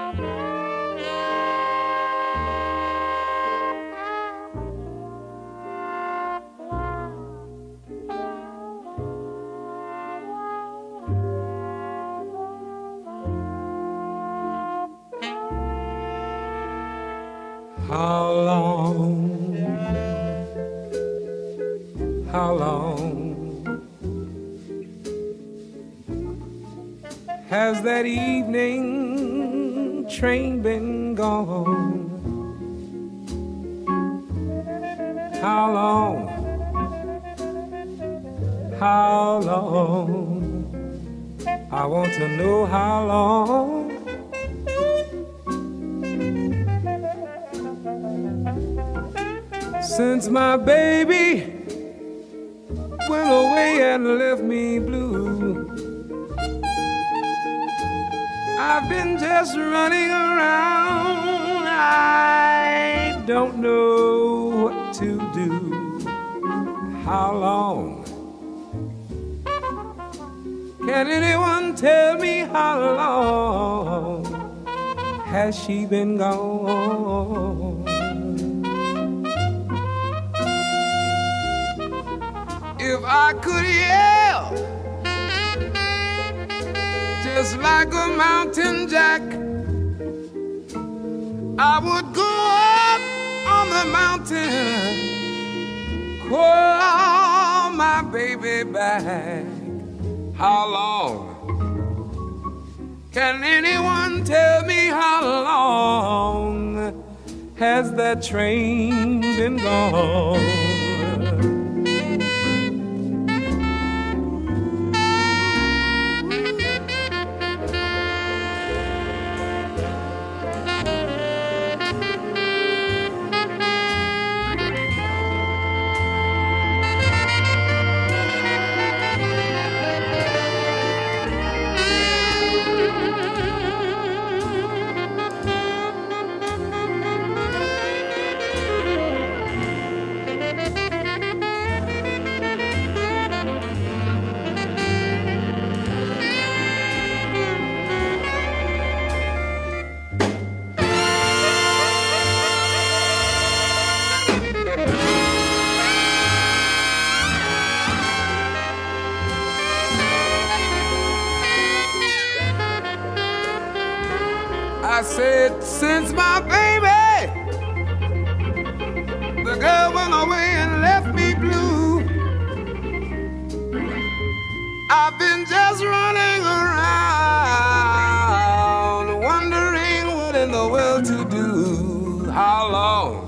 How long has that evening train been gone? How long, I want to know how long. Since my baby went away and left me blue, I've been just running around. I don't know what to do. How long? Can anyone tell me how long has she been gone? If I could yell just like a mountain jack, I would go up on the mountain, call my baby back. How long? Can anyone tell me how long has that train been gone? I said, since my baby, the girl went away and left me blue, I've been just running around, wondering what in the world to do. How long?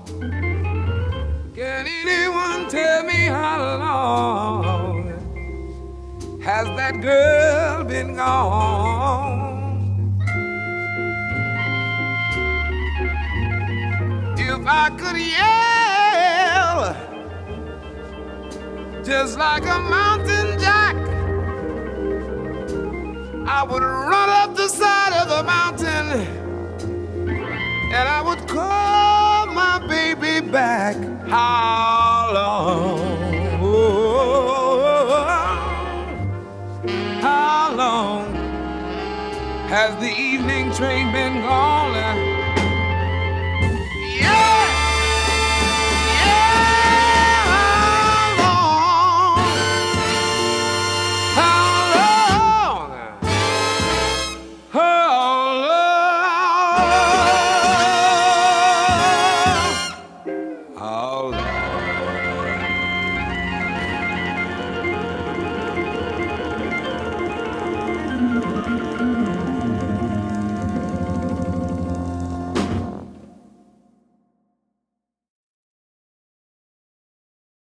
Can anyone tell me how long has that girl been gone? If I could yell just like a mountain jack, I would run up the side of the mountain and I would call my baby back. How long? Oh, how long has the evening train been gone? Yeah!